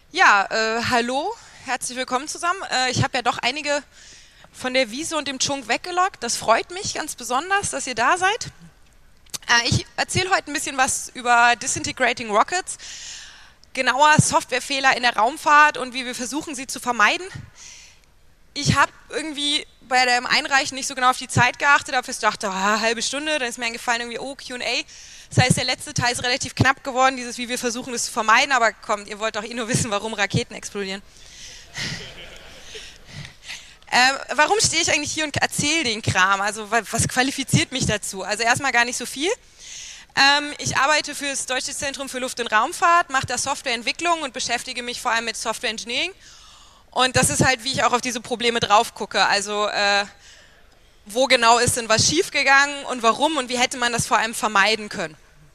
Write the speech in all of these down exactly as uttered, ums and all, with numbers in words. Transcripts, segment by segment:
Ja, äh, hallo, herzlich willkommen zusammen. Äh, ich habe ja doch einige von der Wiese und dem Chunk weggeloggt. Das freut mich ganz besonders, dass ihr da seid. Äh, ich erzähle heute ein bisschen was über Disintegrating Rockets, genauer Softwarefehler in der Raumfahrt und wie wir versuchen, sie zu vermeiden. Ich habe irgendwie bei dem Einreichen nicht so genau auf die Zeit geachtet, habe fest gedacht, ah, halbe Stunde, dann ist mir eingefallen irgendwie, oh, Q und A. Das heißt, der letzte Teil ist relativ knapp geworden, dieses, wie wir versuchen, das zu vermeiden, aber kommt, ihr wollt doch eh nur wissen, warum Raketen explodieren. äh, warum stehe ich eigentlich hier und erzähle den Kram? Also, was qualifiziert mich dazu? Also, erstmal gar nicht so viel. Ähm, ich arbeite für das Deutsche Zentrum für Luft- und Raumfahrt, mache da Softwareentwicklung und beschäftige mich vor allem mit Software Engineering. Und das ist halt, wie ich auch auf diese Probleme drauf gucke. Also, äh, wo genau ist denn was schiefgegangen und warum und wie hätte man das vor allem vermeiden können.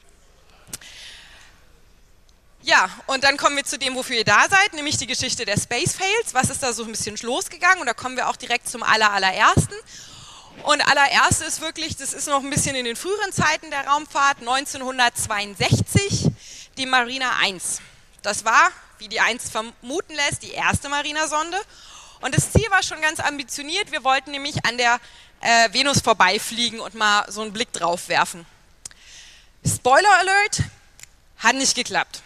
Ja, und dann kommen wir zu dem, wofür ihr da seid, nämlich die Geschichte der Space Fails. Was ist da so ein bisschen losgegangen? Und da kommen wir auch direkt zum aller, allerersten. Und allererste ist wirklich, das ist noch ein bisschen in den früheren Zeiten der Raumfahrt, neunzehnhundertzweiundsechzig, die Mariner eins. Das war, wie die eins vermuten lässt, die erste Mariner-Sonde. Und das Ziel war schon ganz ambitioniert. Wir wollten nämlich an der äh, Venus vorbeifliegen und mal so einen Blick drauf werfen. Spoiler Alert, hat nicht geklappt.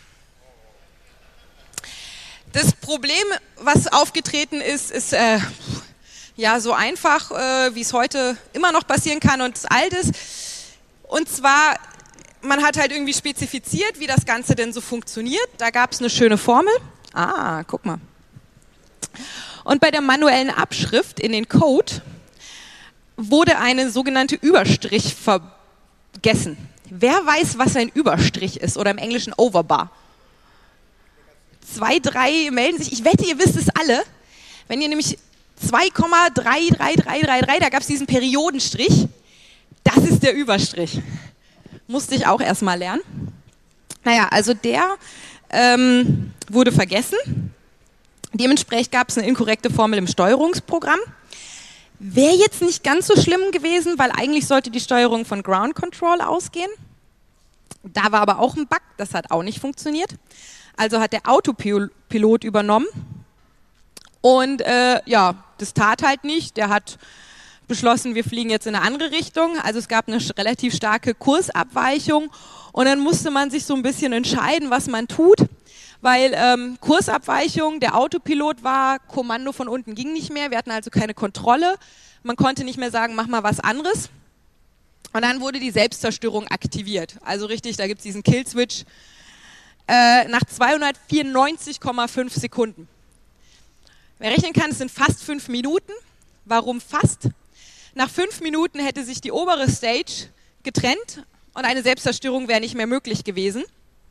Das Problem, was aufgetreten ist, ist äh, ja so einfach, äh, wie es heute immer noch passieren kann und alt ist. Und zwar, man hat halt irgendwie spezifiziert, wie das Ganze denn so funktioniert. Da gab es eine schöne Formel. Ah, guck mal. Und bei der manuellen Abschrift in den Code wurde eine sogenannte Überstrich vergessen. Wer weiß, was ein Überstrich ist oder im Englischen Overbar? Zwei, drei melden sich. Ich wette, ihr wisst es alle. Wenn ihr nämlich zwei Komma drei drei drei drei drei, da gab es diesen Periodenstrich. Das ist der Überstrich. Musste ich auch erstmal lernen. Naja, also der ähm, wurde vergessen. Dementsprechend gab es eine inkorrekte Formel im Steuerungsprogramm. Wäre jetzt nicht ganz so schlimm gewesen, weil eigentlich sollte die Steuerung von Ground Control ausgehen. Da war aber auch ein Bug, das hat auch nicht funktioniert. Also hat der Autopilot übernommen und äh, ja, das tat halt nicht. Der hat beschlossen, wir fliegen jetzt in eine andere Richtung. Also es gab eine relativ starke Kursabweichung und dann musste man sich so ein bisschen entscheiden, was man tut. Weil ähm, Kursabweichung, der Autopilot war, Kommando von unten ging nicht mehr, wir hatten also keine Kontrolle, man konnte nicht mehr sagen, mach mal was anderes. Und dann wurde die Selbstzerstörung aktiviert, also richtig, da gibt es diesen Killswitch äh, nach zweihundertvierundneunzig Komma fünf Sekunden. Wer rechnen kann, es sind fast fünf Minuten. Warum fast? Nach fünf Minuten hätte sich die obere Stage getrennt und eine Selbstzerstörung wäre nicht mehr möglich gewesen.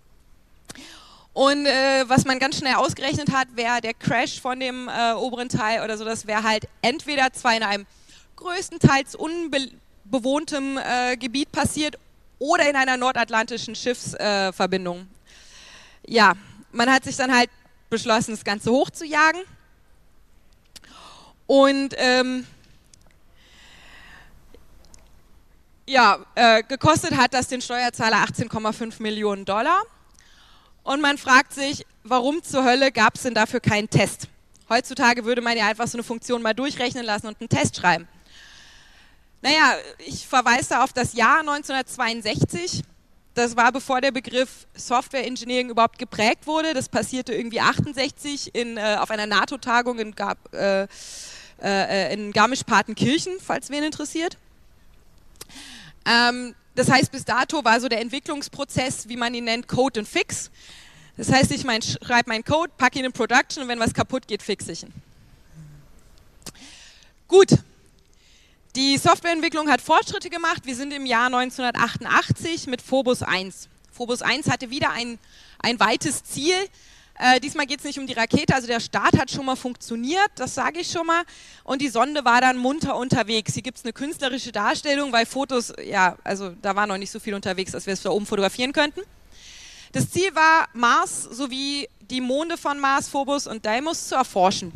Und äh, was man ganz schnell ausgerechnet hat, wäre der Crash von dem äh, oberen Teil oder so, das wäre halt entweder zwar in einem größtenteils unbewohntem äh, Gebiet passiert oder in einer nordatlantischen Schiffsverbindung. Äh, ja, man hat sich dann halt beschlossen, das Ganze hochzujagen. Und ähm, ja, äh, gekostet hat das den Steuerzahler achtzehn Komma fünf Millionen Dollar. Und man fragt sich, warum zur Hölle gab es denn dafür keinen Test? Heutzutage würde man ja einfach so eine Funktion mal durchrechnen lassen und einen Test schreiben. Naja, ich verweise da auf das Jahr neunzehnhundertzweiundsechzig. Das war, bevor der Begriff Software Engineering überhaupt geprägt wurde. Das passierte irgendwie achtundsechzig in, äh, auf einer NATO-Tagung in, äh, äh, in Garmisch-Partenkirchen, falls wen interessiert. Ähm, Das heißt, bis dato war so der Entwicklungsprozess, wie man ihn nennt, Code and Fix. Das heißt, ich mein, schreibe meinen Code, packe ihn in Production und wenn was kaputt geht, fixe ich ihn. Gut, die Softwareentwicklung hat Fortschritte gemacht. Wir sind im Jahr neunzehnhundertachtundachtzig mit Phobos eins. Phobos eins hatte wieder ein, ein weites Ziel. Äh, diesmal geht es nicht um die Rakete, also der Start hat schon mal funktioniert, das sage ich schon mal. Und die Sonde war dann munter unterwegs. Hier gibt es eine künstlerische Darstellung, weil Fotos, ja, also da war noch nicht so viel unterwegs, dass wir es da oben fotografieren könnten. Das Ziel war, Mars sowie die Monde von Mars, Phobos und Deimos zu erforschen.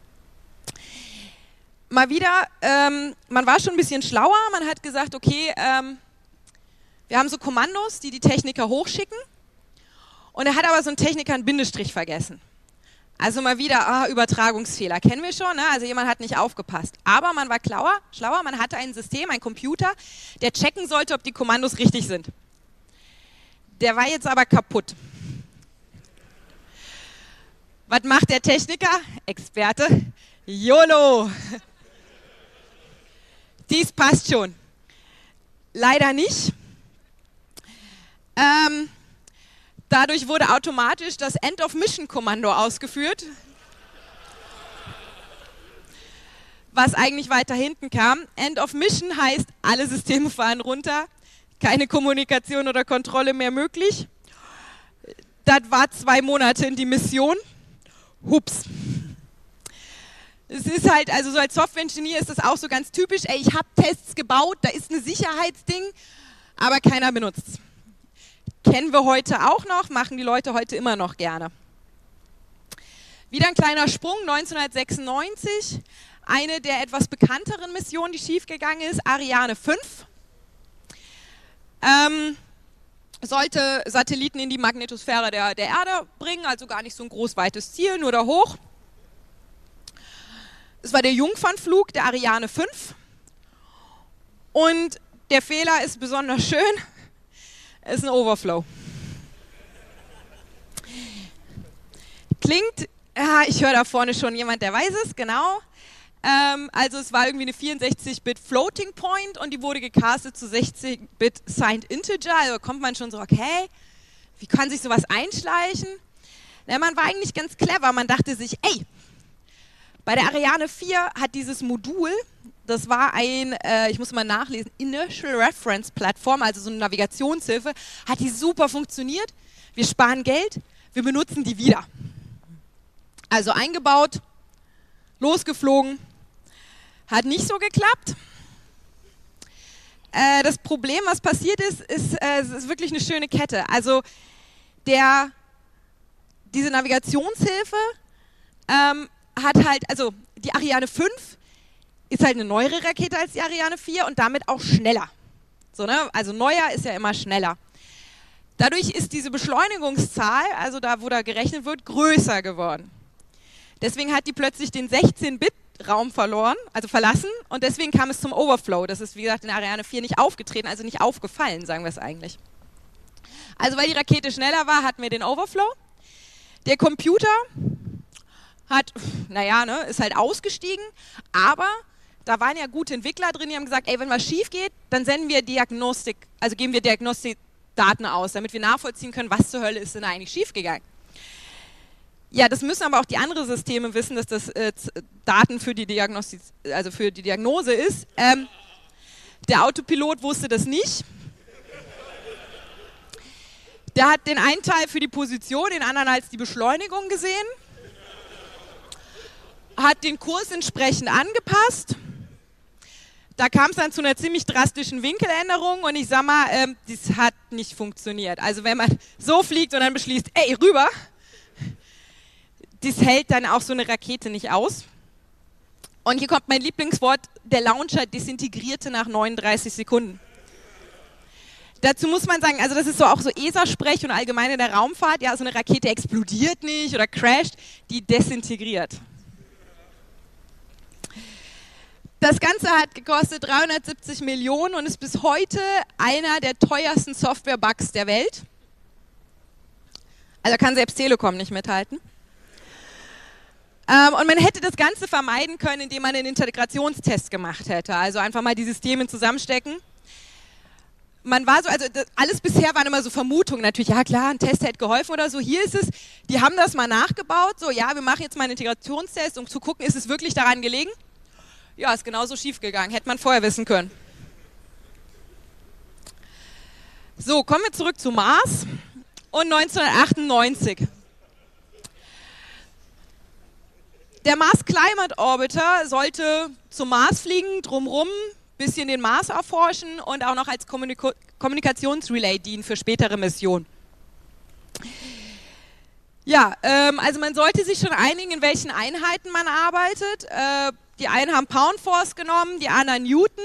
Mal wieder, ähm, man war schon ein bisschen schlauer, man hat gesagt, okay, ähm, wir haben so Kommandos, die die Techniker hochschicken. Und er hat aber so einen Techniker einen Bindestrich vergessen. Also mal wieder, ah, Übertragungsfehler, kennen wir schon, ne? Also jemand hat nicht aufgepasst. Aber man war schlauer, schlauer, man hatte ein System, ein Computer, der checken sollte, ob die Kommandos richtig sind. Der war jetzt aber kaputt. Was macht der Techniker? Experte? YOLO! Dies passt schon. Leider nicht. Ähm, dadurch wurde automatisch das End-of-Mission-Kommando ausgeführt, was eigentlich weiter hinten kam. End-of-Mission heißt, alle Systeme fahren runter, keine Kommunikation oder Kontrolle mehr möglich. Das war zwei Monate in die Mission. Hups. Es ist halt, also so als Software-Ingenieur ist das auch so ganz typisch, ey, ich habe Tests gebaut, da ist ein Sicherheitsding, aber keiner benutzt es. Kennen wir heute auch noch, machen die Leute heute immer noch gerne. Wieder ein kleiner Sprung, neunzehnhundertsechsundneunzig, eine der etwas bekannteren Missionen, die schiefgegangen ist, Ariane fünf. Ähm, sollte Satelliten in die Magnetosphäre der, der Erde bringen, also gar nicht so ein groß weites Ziel, nur da hoch. Es war der Jungfernflug der Ariane fünf und der Fehler ist besonders schön, es ist ein Overflow. Klingt, ja, ich höre da vorne schon jemand, der weiß es, genau. Ähm, also es war irgendwie eine vierundsechzig Bit Floating Point und die wurde gecastet zu sechzig Bit Signed Integer, also kommt man schon so, okay, wie kann sich sowas einschleichen? Na, man war eigentlich ganz clever, man dachte sich, ey, bei der Ariane vier hat dieses Modul, das war ein, äh, ich muss mal nachlesen, Inertial Reference Plattform, also so eine Navigationshilfe, hat die super funktioniert. Wir sparen Geld, wir benutzen die wieder. Also eingebaut, losgeflogen, hat nicht so geklappt. Äh, das Problem, was passiert ist, ist, äh, es ist wirklich eine schöne Kette. Also der, diese Navigationshilfe ähm, hat halt, also die Ariane fünf ist halt eine neuere Rakete als die Ariane vier und damit auch schneller. So, ne? Also neuer ist ja immer schneller. Dadurch ist diese Beschleunigungszahl, also da, wo da gerechnet wird, größer geworden. Deswegen hat die plötzlich den sechzehn Bit Raum verloren, also verlassen, und deswegen kam es zum Overflow. Das ist, wie gesagt, in der Ariane vier nicht aufgetreten, also nicht aufgefallen, sagen wir es eigentlich. Also weil die Rakete schneller war, hatten wir den Overflow. Der Computer hat, naja, ne, ist halt ausgestiegen, aber da waren ja gute Entwickler drin, die haben gesagt, ey, wenn was schief geht, dann senden wir Diagnostik, also geben wir Diagnostikdaten aus, damit wir nachvollziehen können, was zur Hölle ist denn da eigentlich schiefgegangen. Ja, das müssen aber auch die anderen Systeme wissen, dass das äh, Daten für die, Diagnostik, also für die Diagnose ist. Ähm, der Autopilot wusste das nicht. Der hat den einen Teil für die Position, den anderen als die Beschleunigung gesehen. Hat den Kurs entsprechend angepasst. Da kam es dann zu einer ziemlich drastischen Winkeländerung und ich sag mal, ähm, das hat nicht funktioniert. Also wenn man so fliegt und dann beschließt, ey, rüber, das hält dann auch so eine Rakete nicht aus. Und hier kommt mein Lieblingswort, der Launcher desintegrierte nach neununddreißig Sekunden. Dazu muss man sagen, also das ist so auch so E S A-Sprech und allgemein in der Raumfahrt, ja, so eine Rakete explodiert nicht oder crasht, die desintegriert. Das Ganze hat gekostet dreihundertsiebzig Millionen und ist bis heute einer der teuersten Software-Bugs der Welt. Also kann selbst Telekom nicht mithalten. Ähm, und man hätte das Ganze vermeiden können, indem man einen Integrationstest gemacht hätte. Also einfach mal die Systeme zusammenstecken. Man war so, also das, alles bisher waren immer so Vermutungen natürlich, ja klar, ein Test hätte geholfen oder so. Hier ist es, die haben das mal nachgebaut, so ja, wir machen jetzt mal einen Integrationstest, um zu gucken, ist es wirklich daran gelegen? Ja, ist genauso schief gegangen, hätte man vorher wissen können. So, kommen wir zurück zu Mars und neunzehnhundertachtundneunzig. Der Mars Climate Orbiter sollte zum Mars fliegen, drumherum, bisschen den Mars erforschen und auch noch als Kommunika- Kommunikationsrelay dienen für spätere Missionen. Ja, ähm, also man sollte sich schon einigen, in welchen Einheiten man arbeitet. Äh, die einen haben Pound Force genommen, die anderen Newton.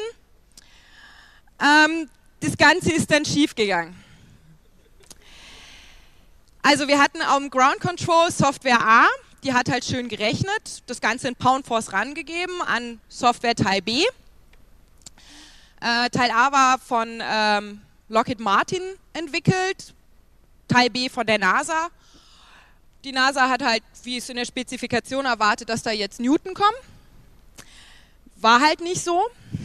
Ähm, das Ganze ist dann schief gegangen. Also wir hatten auf dem Ground Control Software A, die hat halt schön gerechnet, das Ganze in Pound Force rangegeben an Software Teil B. Äh, Teil A war von ähm, Lockheed Martin entwickelt, Teil B von der NASA. Die NASA hat halt, wie es in der Spezifikation erwartet, dass da jetzt Newton kommen. War halt nicht so.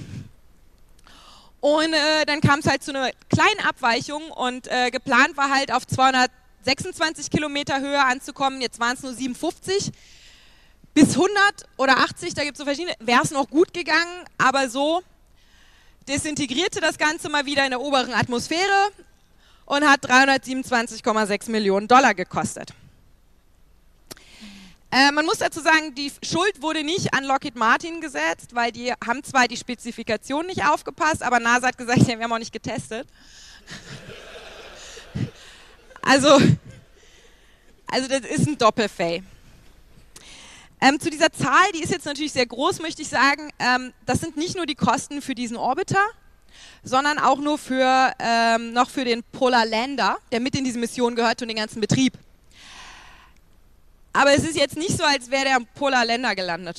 Und äh, dann kam es halt zu einer kleinen Abweichung und äh, geplant war halt auf zweihundertsechsundzwanzig Kilometer Höhe anzukommen, jetzt waren es nur siebenundfünfzig. Bis hundert oder achtzig, da gibt es so verschiedene, wäre es noch gut gegangen, aber so desintegrierte das Ganze mal wieder in der oberen Atmosphäre und hat dreihundertsiebenundzwanzig Komma sechs Millionen Dollar gekostet. Äh, man muss dazu sagen, die Schuld wurde nicht an Lockheed Martin gesetzt, weil die haben zwar die Spezifikation nicht aufgepasst, aber NASA hat gesagt, ja, wir haben auch nicht getestet. Also, also das ist ein Doppelfail. Ähm, zu dieser Zahl, die ist jetzt natürlich sehr groß, möchte ich sagen, ähm, das sind nicht nur die Kosten für diesen Orbiter, sondern auch nur für, ähm, noch für den Polar Lander, der mit in diese Mission gehört und den ganzen Betrieb. Aber es ist jetzt nicht so, als wäre der Polar Lander gelandet.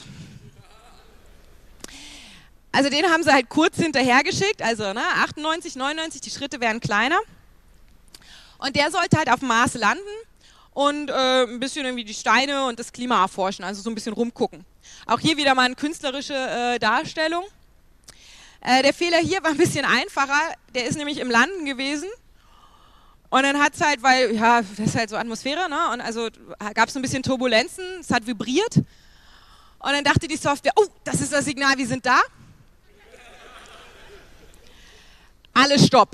Also den haben sie halt kurz hinterhergeschickt, also ne, achtundneunzig, neunundneunzig, die Schritte wären kleiner. Und der sollte halt auf dem Mars landen und äh, ein bisschen irgendwie die Steine und das Klima erforschen, also so ein bisschen rumgucken. Auch hier wieder mal eine künstlerische äh, Darstellung. Äh, der Fehler hier war ein bisschen einfacher, der ist nämlich im Landen gewesen. Und dann hat es halt, weil, ja, das ist halt so Atmosphäre, ne? Und also gab es ein bisschen Turbulenzen, es hat vibriert. Und dann dachte die Software, oh, das ist das Signal, wir sind da. Alles Stopp.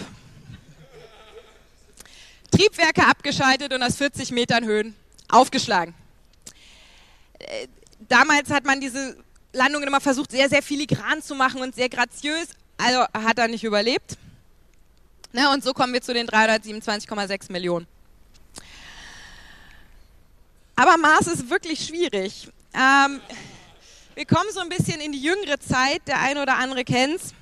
Triebwerke abgeschaltet und aus vierzig Metern Höhen aufgeschlagen. Äh, damals hat man diese Landungen immer versucht, sehr, sehr filigran zu machen und sehr graziös. Also hat er nicht überlebt. Ne, und so kommen wir zu den dreihundertsiebenundzwanzig Komma sechs Millionen. Aber Mars ist wirklich schwierig. Ähm, wir kommen so ein bisschen in die jüngere Zeit, der eine oder andere kennt's.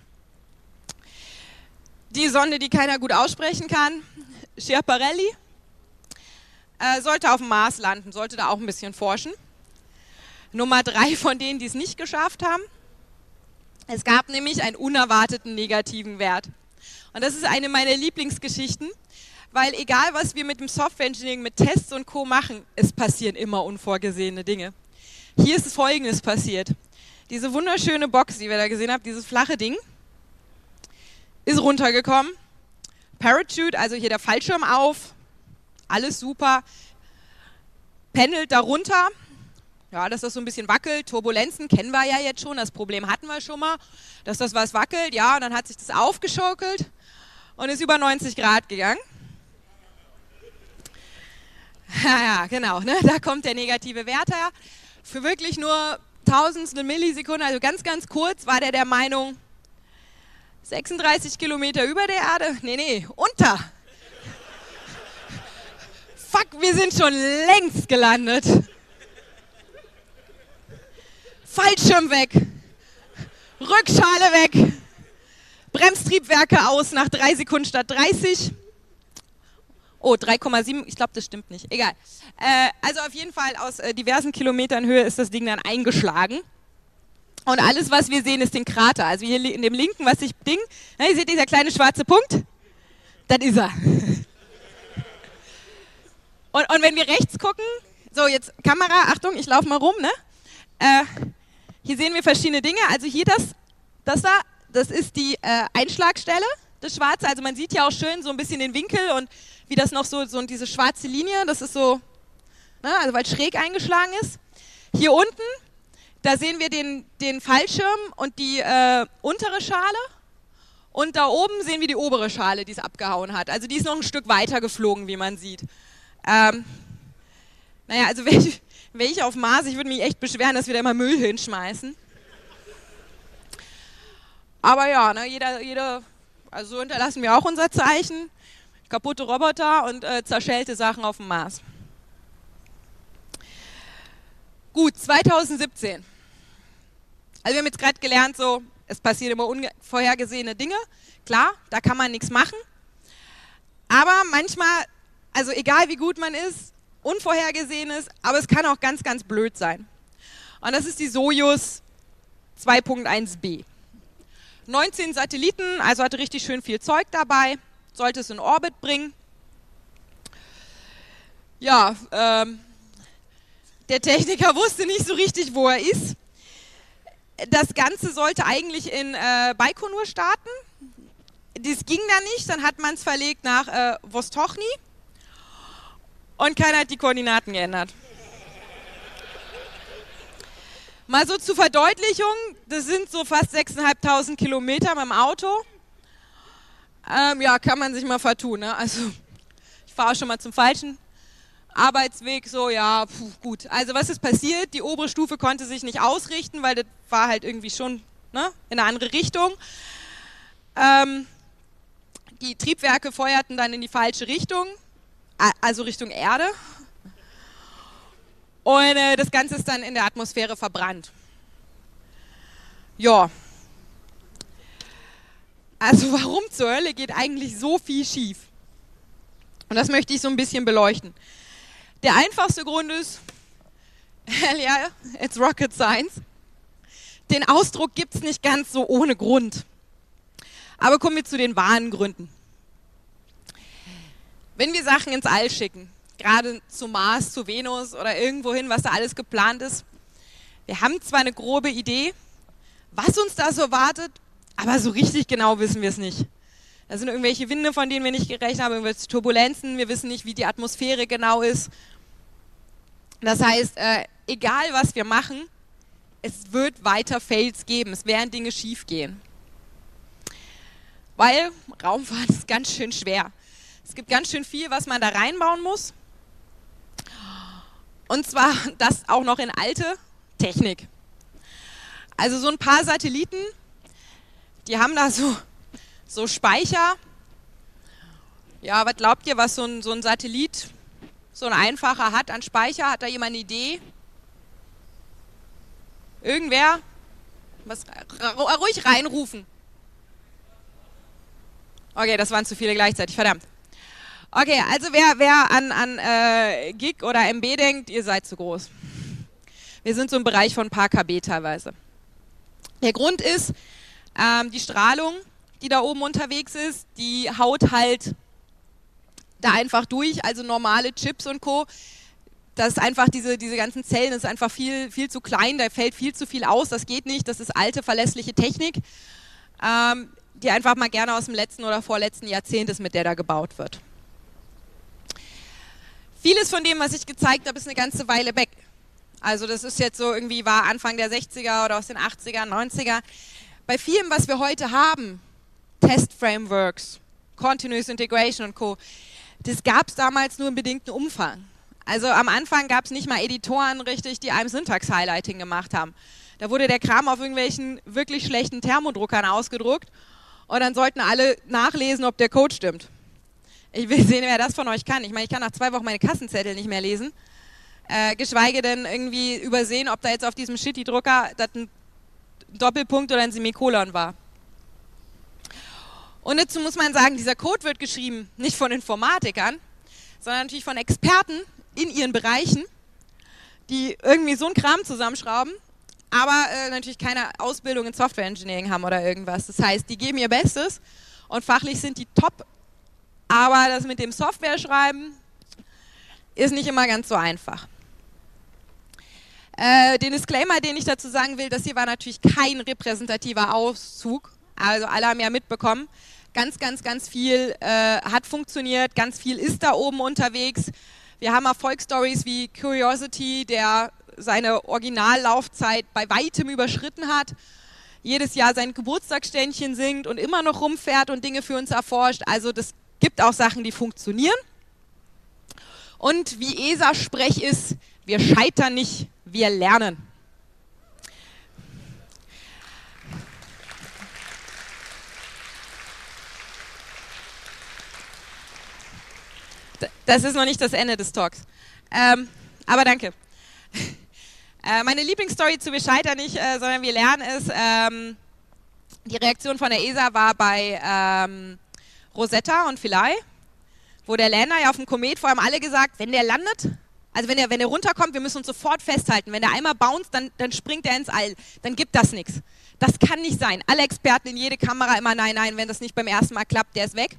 Die Sonde, die keiner gut aussprechen kann, Schiaparelli, äh, sollte auf dem Mars landen, sollte da auch ein bisschen forschen. Nummer drei von denen, die es nicht geschafft haben. Es gab nämlich einen unerwarteten negativen Wert. Und das ist eine meiner Lieblingsgeschichten, weil egal, was wir mit dem Software Engineering, mit Tests und Co. machen, es passieren immer unvorgesehene Dinge. Hier ist Folgendes passiert. Diese wunderschöne Box, die wir da gesehen haben, dieses flache Ding, ist runtergekommen. Parachute, also hier der Fallschirm auf, alles super, pendelt da runter. Ja, dass das so ein bisschen wackelt, Turbulenzen kennen wir ja jetzt schon, das Problem hatten wir schon mal, dass das was wackelt, ja, und dann hat sich das aufgeschaukelt und ist über neunzig Grad gegangen. Ja, ja, genau, ne? Da kommt der negative Wert her. Für wirklich nur Tausendstel Millisekunden, also ganz, ganz kurz, war der der Meinung, sechsunddreißig Kilometer über der Erde? Nee, nee, unter. Fuck, wir sind schon längst gelandet. Fallschirm weg, Rückschale weg, Bremstriebwerke aus nach drei Sekunden statt dreißig. Oh, drei Komma sieben, ich glaube, das stimmt nicht. Egal. Äh, also auf jeden Fall aus äh, diversen Kilometern Höhe ist das Ding dann eingeschlagen. Und alles, was wir sehen, ist den Krater. Also hier in dem linken, was ich Ding, na, ihr seht dieser kleine schwarze Punkt, das ist er. Und, und wenn wir rechts gucken, so jetzt Kamera, Achtung, ich laufe mal rum, ne? Äh, Hier sehen wir verschiedene Dinge. Also hier das, das da, das ist die äh, Einschlagstelle, das Schwarze. Also man sieht ja auch schön so ein bisschen den Winkel und wie das noch so, so diese schwarze Linie, das ist so, ne, also weil es schräg eingeschlagen ist. Hier unten, da sehen wir den, den Fallschirm und die äh, untere Schale. Und da oben sehen wir die obere Schale, die es abgehauen hat. Also die ist noch ein Stück weiter geflogen, wie man sieht. Ähm, naja, also wenn ich... Wäre ich auf Mars, ich würde mich echt beschweren, dass wir da immer Müll hinschmeißen. Aber ja, ne, jeder, jeder, also so hinterlassen wir auch unser Zeichen. Kaputte Roboter und äh, zerschellte Sachen auf dem Mars. Gut, zweitausendsiebzehn. Also wir haben jetzt gerade gelernt, so, es passieren immer unvorhergesehene Dinge. Klar, da kann man nichts machen. Aber manchmal, also egal wie gut man ist, Unvorhergesehenes, aber es kann auch ganz, ganz blöd sein. Und das ist die Sojus zwei Punkt eins b. neunzehn Satelliten, also hatte richtig schön viel Zeug dabei, sollte es in Orbit bringen. Ja, ähm, der Techniker wusste nicht so richtig, wo er ist. Das Ganze sollte eigentlich in äh, Baikonur starten. Das ging dann nicht, dann hat man es verlegt nach äh, Vostochny und keiner hat die Koordinaten geändert. Mal so zur Verdeutlichung, das sind so fast sechstausendfünfhundert Kilometer mit dem Auto. Ähm, ja, kann man sich mal vertun, ne? Also ich fahre schon mal zum falschen Arbeitsweg, so, ja, puh, gut. Also was ist passiert? Die obere Stufe konnte sich nicht ausrichten, weil das war halt irgendwie schon, ne, in eine andere Richtung. Ähm, die Triebwerke feuerten dann in die falsche Richtung, also Richtung Erde. Und äh, das Ganze ist dann in der Atmosphäre verbrannt. Ja. Also warum zur Hölle geht eigentlich so viel schief? Und das möchte ich so ein bisschen beleuchten. Der einfachste Grund ist, ja, it's rocket science. Den Ausdruck gibt es nicht ganz so ohne Grund. Aber kommen wir zu den wahren Gründen. Wenn wir Sachen ins All schicken, gerade zum Mars, zu Venus oder irgendwo hin, was da alles geplant ist, wir haben zwar eine grobe Idee, was uns da so wartet, aber so richtig genau wissen wir es nicht. Da sind irgendwelche Winde, von denen wir nicht gerechnet haben, irgendwelche Turbulenzen, wir wissen nicht, wie die Atmosphäre genau ist. Das heißt, äh, egal was wir machen, es wird weiter Fails geben, es werden Dinge schief gehen. Weil Raumfahrt ist ganz schön schwer. Es gibt ganz schön viel, was man da reinbauen muss. Und zwar das auch noch in alte Technik. Also so ein paar Satelliten, die haben da so, so Speicher. Ja, was glaubt ihr, was so ein, so ein Satellit, so ein einfacher hat an Speicher? Hat da jemand eine Idee? Irgendwer? Was, ruhig reinrufen. Okay, das waren zu viele gleichzeitig, verdammt. Okay, also wer, wer an, an äh, Gig oder M B denkt, ihr seid zu groß. Wir sind so im Bereich von ein paar K B teilweise. Der Grund ist, ähm, die Strahlung, die da oben unterwegs ist, die haut halt da einfach durch, also normale Chips und Co. Das ist einfach, diese, diese ganzen Zellen, das ist einfach viel, viel zu klein, da fällt viel zu viel aus, das geht nicht, das ist alte, verlässliche Technik, ähm, die einfach mal gerne aus dem letzten oder vorletzten Jahrzehnt ist, mit der da gebaut wird. Vieles von dem, was ich gezeigt habe, ist eine ganze Weile weg. Also das ist jetzt so irgendwie, war Anfang der sechziger oder aus den achtziger, neunziger. Bei vielem, was wir heute haben, Test-Frameworks, Continuous Integration und Co., das gab es damals nur im bedingten Umfang. Also am Anfang gab es nicht mal Editoren richtig, die einem Syntax-Highlighting gemacht haben. Da wurde der Kram auf irgendwelchen wirklich schlechten Thermodruckern ausgedruckt und dann sollten alle nachlesen, ob der Code stimmt. Ich will sehen, wer das von euch kann. Ich meine, ich kann nach zwei Wochen meine Kassenzettel nicht mehr lesen. Äh, geschweige denn irgendwie übersehen, ob da jetzt auf diesem Shitty-Drucker das ein Doppelpunkt oder ein Semikolon war. Und dazu muss man sagen, dieser Code wird geschrieben nicht von Informatikern, sondern natürlich von Experten in ihren Bereichen, die irgendwie so einen Kram zusammenschrauben, aber äh, natürlich keine Ausbildung in Software Engineering haben oder irgendwas. Das heißt, die geben ihr Bestes und fachlich sind die top, aber das mit dem Software schreiben ist nicht immer ganz so einfach. Äh, den Disclaimer, den ich dazu sagen will, das hier war natürlich kein repräsentativer Auszug. Also alle haben ja mitbekommen, ganz, ganz, ganz viel äh, hat funktioniert, ganz viel ist da oben unterwegs. Wir haben Erfolgsstories wie Curiosity, der seine Originallaufzeit bei weitem überschritten hat, jedes Jahr sein Geburtstagsständchen singt und immer noch rumfährt und Dinge für uns erforscht. Also das gibt auch Sachen, die funktionieren. Und wie E S A-Sprech ist, wir scheitern nicht, wir lernen. Das ist noch nicht das Ende des Talks. Ähm, aber danke. Äh, meine Lieblingsstory zu Wir scheitern nicht, äh, sondern wir lernen ist, ähm, die Reaktion von der E S A war bei ähm, Rosetta und Philae, wo der Lander ja auf dem Komet, vor allem alle gesagt, wenn der landet, Also wenn er, wenn er runterkommt, wir müssen uns sofort festhalten. Wenn er einmal bounced, dann, dann springt er ins All. Dann gibt das nichts. Das kann nicht sein. Alle Experten in jede Kamera immer, nein, nein, wenn das nicht beim ersten Mal klappt, der ist weg.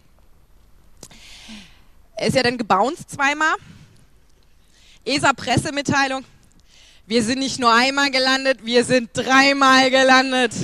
Er ist ja dann gebounced zweimal. E S A-Pressemitteilung. Wir sind nicht nur einmal gelandet, wir sind dreimal gelandet.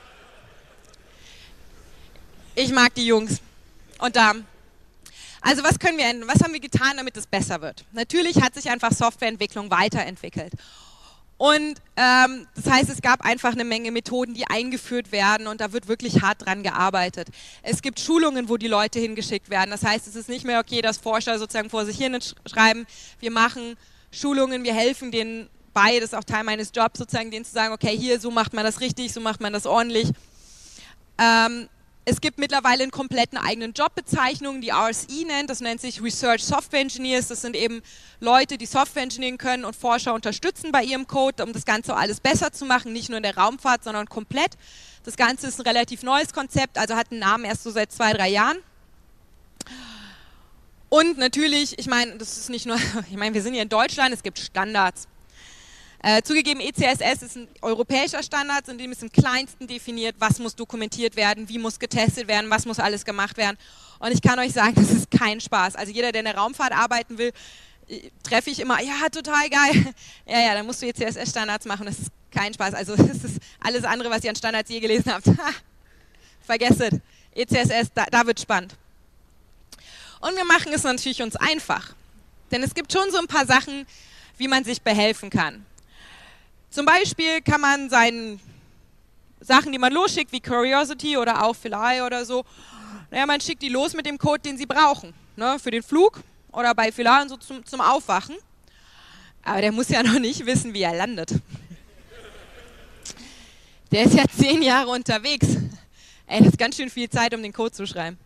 Ich mag die Jungs und Damen. Also was können wir ändern? Was haben wir getan, damit es besser wird? Natürlich hat sich einfach Softwareentwicklung weiterentwickelt. Und ähm, das heißt, es gab einfach eine Menge Methoden, die eingeführt werden und da wird wirklich hart dran gearbeitet. Es gibt Schulungen, wo die Leute hingeschickt werden. Das heißt, es ist nicht mehr okay, dass Forscher sozusagen vor sich hin schreiben, wir machen Schulungen, wir helfen denen bei, das ist auch Teil meines Jobs, sozusagen denen zu sagen, okay, hier, so macht man das richtig, so macht man das ordentlich. Ähm, Es gibt mittlerweile einen kompletten eigenen Jobbezeichnung, die R S E nennt, das nennt sich Research Software Engineers, das sind eben Leute, die Software engineeren können und Forscher unterstützen bei ihrem Code, um das Ganze alles besser zu machen, nicht nur in der Raumfahrt, sondern komplett. Das Ganze ist ein relativ neues Konzept, also hat einen Namen erst so seit zwei, drei Jahren. Und natürlich, ich meine, das ist nicht nur, ich meine, wir sind hier in Deutschland, es gibt Standards. Äh, zugegeben, E C S S ist ein europäischer Standard, in dem ist im Kleinsten definiert, was muss dokumentiert werden, wie muss getestet werden, was muss alles gemacht werden. Und ich kann euch sagen, das ist kein Spaß. Also jeder, der in der Raumfahrt arbeiten will, treffe ich immer, ja, total geil. Ja, ja, dann musst du E C S S-Standards machen, das ist kein Spaß. Also das ist alles andere, was ihr an Standards je gelesen habt. Vergesst es. E C S S, da, da wird spannend. Und wir machen es natürlich uns einfach. Denn es gibt schon so ein paar Sachen, wie man sich behelfen kann. Zum Beispiel kann man seinen Sachen, die man losschickt, wie Curiosity oder auch Philae oder so, naja, man schickt die los mit dem Code, den sie brauchen, ne, für den Flug oder bei Philae und so zum, zum Aufwachen. Aber der muss ja noch nicht wissen, wie er landet. Der ist ja zehn Jahre unterwegs. Ey, das ist ganz schön viel Zeit, um den Code zu schreiben.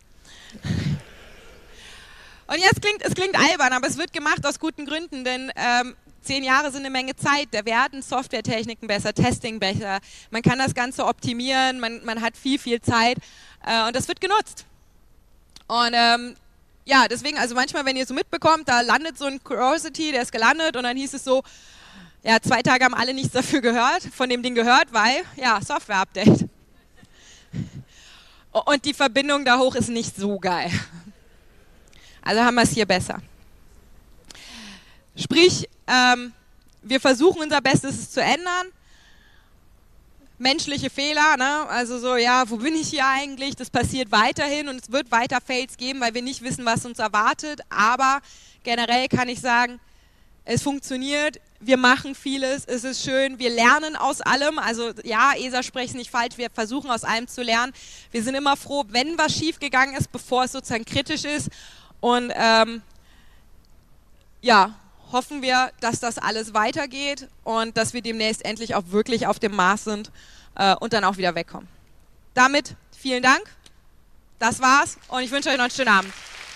Und ja, es klingt, es klingt albern, aber es wird gemacht aus guten Gründen, denn ähm, zehn Jahre sind eine Menge Zeit, da werden Softwaretechniken besser, Testing besser, man kann das Ganze optimieren, man, man hat viel, viel Zeit äh, und das wird genutzt. Und ähm, ja, deswegen, also manchmal, wenn ihr so mitbekommt, da landet so ein Curiosity, der ist gelandet und dann hieß es so, ja, zwei Tage haben alle nichts dafür gehört, von dem Ding gehört, weil, ja, Software-Update. Und die Verbindung da hoch ist nicht so geil. Also haben wir es hier besser. Sprich, ähm, wir versuchen unser Bestes, es zu ändern. Menschliche Fehler, ne? Also so, ja, wo bin ich hier eigentlich? Das passiert weiterhin und es wird weiter Fails geben, weil wir nicht wissen, was uns erwartet. Aber generell kann ich sagen, es funktioniert, wir machen vieles, es ist schön, wir lernen aus allem. Also ja, E S A spricht nicht falsch, wir versuchen aus allem zu lernen. Wir sind immer froh, wenn was schiefgegangen ist, bevor es sozusagen kritisch ist. Und ähm, ja, hoffen wir, dass das alles weitergeht und dass wir demnächst endlich auch wirklich auf dem Mars sind äh, und dann auch wieder wegkommen. Damit vielen Dank, das war's und ich wünsche euch noch einen schönen Abend.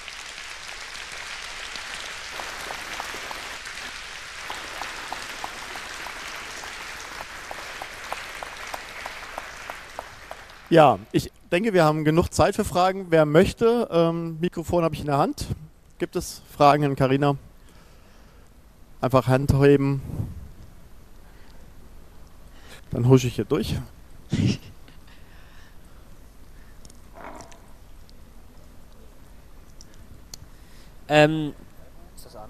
Ja, ich denke, wir haben genug Zeit für Fragen. Wer möchte, ähm, Mikrofon habe ich in der Hand. Gibt es Fragen an Carina? Einfach Hand heben. Dann husche ich hier durch. ähm, ist das an?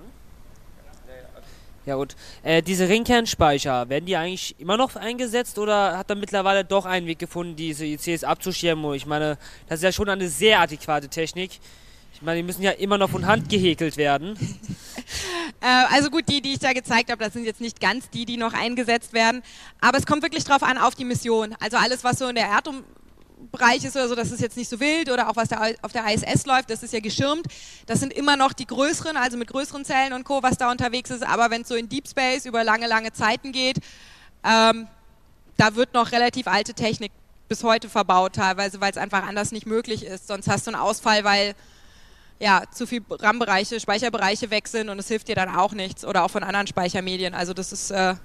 Ja gut. Äh, diese Ringkernspeicher, werden die eigentlich immer noch eingesetzt oder hat man mittlerweile doch einen Weg gefunden, diese I Cs abzuschirmen? Ich meine, das ist ja schon eine sehr adäquate Technik. Ich meine, die müssen ja immer noch von Hand gehäkelt werden. äh, also gut, die, die ich da gezeigt habe, das sind jetzt nicht ganz die, die noch eingesetzt werden. Aber es kommt wirklich drauf an, auf die Mission. Also alles, was so in der Erdumbereich ist oder so, das ist jetzt nicht so wild. Oder auch was da auf der I S S läuft, das ist ja geschirmt. Das sind immer noch die größeren, also mit größeren Zellen und Co., was da unterwegs ist. Aber wenn es so in Deep Space über lange, lange Zeiten geht, ähm, da wird noch relativ alte Technik bis heute verbaut teilweise, weil es einfach anders nicht möglich ist. Sonst hast du einen Ausfall, weil ja, zu viel RAM-Bereiche, Speicherbereiche weg sind und es hilft dir dann auch nichts oder auch von anderen Speichermedien. Also das ist, äh,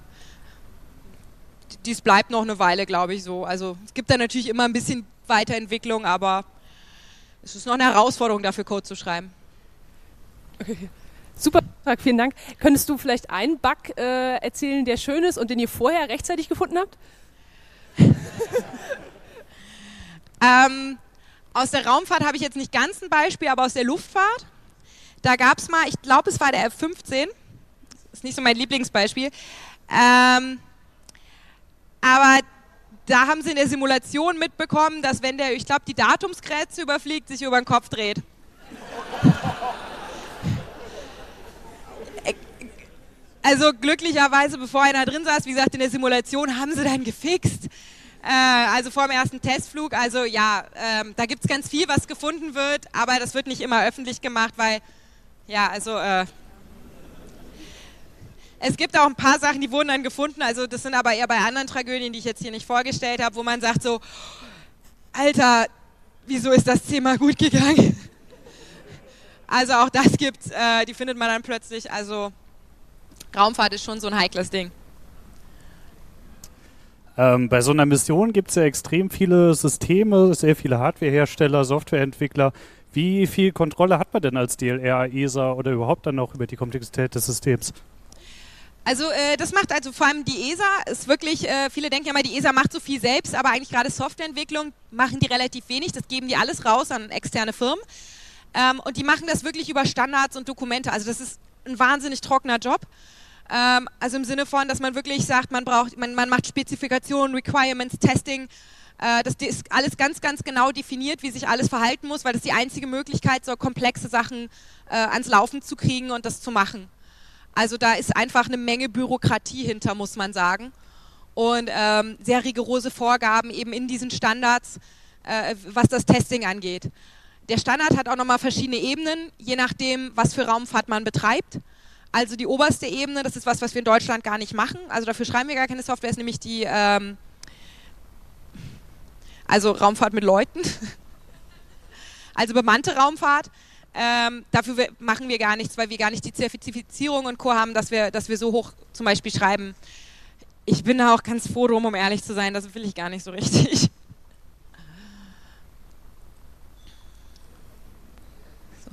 dies bleibt noch eine Weile, glaube ich, so. Also es gibt da natürlich immer ein bisschen Weiterentwicklung, aber es ist noch eine Herausforderung, dafür Code zu schreiben. Okay. Super, vielen Dank. Könntest du vielleicht einen Bug äh, erzählen, der schön ist und den ihr vorher rechtzeitig gefunden habt? ähm, aus der Raumfahrt habe ich jetzt nicht ganz ein Beispiel, aber aus der Luftfahrt. Da gab es mal, ich glaube, es war der F fünfzehn. Ist nicht so mein Lieblingsbeispiel. Ähm, aber da haben sie in der Simulation mitbekommen, dass wenn der, ich glaube, die Datumsgrenze überfliegt, sich über den Kopf dreht. Also glücklicherweise, bevor einer drin saß, wie gesagt, in der Simulation haben sie dann gefixt. Äh, also vor dem ersten Testflug. Also ja, ähm, da gibt es ganz viel, was gefunden wird, aber das wird nicht immer öffentlich gemacht, weil, ja, also äh, es gibt auch ein paar Sachen, die wurden dann gefunden, also das sind aber eher bei anderen Tragödien, die ich jetzt hier nicht vorgestellt habe, wo man sagt so, Alter, wieso ist das Thema gut gegangen? Also auch das gibt's, äh, die findet man dann plötzlich, also Raumfahrt ist schon so ein heikles Ding. Ähm, bei so einer Mission gibt es ja extrem viele Systeme, sehr viele Hardwarehersteller, Softwareentwickler. Wie viel Kontrolle hat man denn als D L R, E S A oder überhaupt dann noch über die Komplexität des Systems? Also äh, das macht also vor allem die E S A, ist wirklich, äh, viele denken ja immer, die E S A macht so viel selbst, aber eigentlich gerade Softwareentwicklung machen die relativ wenig, das geben die alles raus an externe Firmen ähm, und die machen das wirklich über Standards und Dokumente, also das ist ein wahnsinnig trockener Job, ähm, also im Sinne von, dass man wirklich sagt, man braucht, man, man macht Spezifikationen, Requirements, Testing, äh, das ist alles ganz, ganz genau definiert, wie sich alles verhalten muss, weil das ist die einzige Möglichkeit, so komplexe Sachen äh, ans Laufen zu kriegen und das zu machen. Also da ist einfach eine Menge Bürokratie hinter, muss man sagen. Und ähm, sehr rigorose Vorgaben eben in diesen Standards, äh, was das Testing angeht. Der Standard hat auch nochmal verschiedene Ebenen, je nachdem, was für Raumfahrt man betreibt. Also die oberste Ebene, das ist was, was wir in Deutschland gar nicht machen. Also dafür schreiben wir gar keine Software, ist nämlich die, ähm, also Raumfahrt mit Leuten. Also bemannte Raumfahrt. Ähm, dafür wir, machen wir gar nichts, weil wir gar nicht die Zertifizierung und Co. haben, dass wir, dass wir so hoch zum Beispiel schreiben. Ich bin da auch ganz froh drum, um ehrlich zu sein, das will ich gar nicht so richtig. So.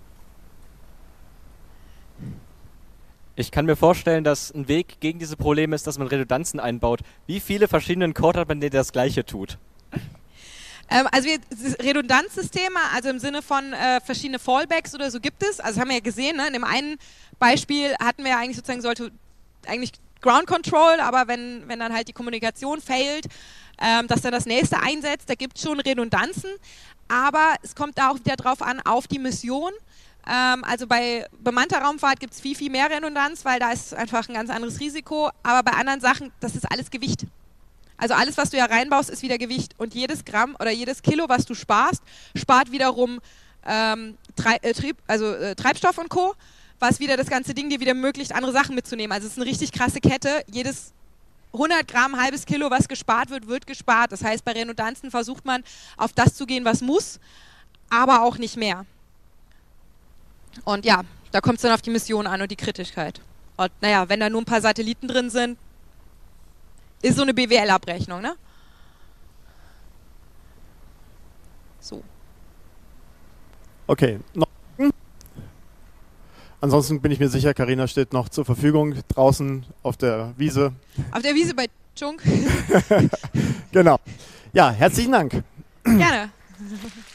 Ich kann mir vorstellen, dass ein Weg gegen diese Probleme ist, dass man Redundanzen einbaut. Wie viele verschiedene Code hat man, der das Gleiche tut? Also wir, Redundanzsysteme, also im Sinne von äh, verschiedene Fallbacks oder so gibt es. Also das haben wir ja gesehen, ne? In dem einen Beispiel hatten wir ja eigentlich sozusagen, sollte eigentlich Ground Control, aber wenn, wenn dann halt die Kommunikation failt, ähm, dass dann das nächste einsetzt, da gibt es schon Redundanzen, aber es kommt da auch wieder drauf an, auf die Mission. Ähm, also bei bemannter Raumfahrt gibt es viel, viel mehr Redundanz, weil da ist einfach ein ganz anderes Risiko, aber bei anderen Sachen, das ist alles Gewicht. Also alles, was du ja reinbaust, ist wieder Gewicht. Und jedes Gramm oder jedes Kilo, was du sparst, spart wiederum ähm, Treib, äh, Trieb, also, äh, Treibstoff und Co., was wieder das ganze Ding dir wieder ermöglicht, andere Sachen mitzunehmen. Also es ist eine richtig krasse Kette. Jedes hundert Gramm, halbes Kilo, was gespart wird, wird gespart. Das heißt, bei Redundanzen versucht man, auf das zu gehen, was muss, aber auch nicht mehr. Und ja, da kommt es dann auf die Mission an und die Kritischkeit. Und naja, wenn da nur ein paar Satelliten drin sind, ist so eine B W L-Abrechnung, ne? So. Okay. Noch? Ansonsten bin ich mir sicher, Carina steht noch zur Verfügung draußen auf der Wiese. Auf der Wiese bei Chunk. Genau. Ja, herzlichen Dank. Gerne.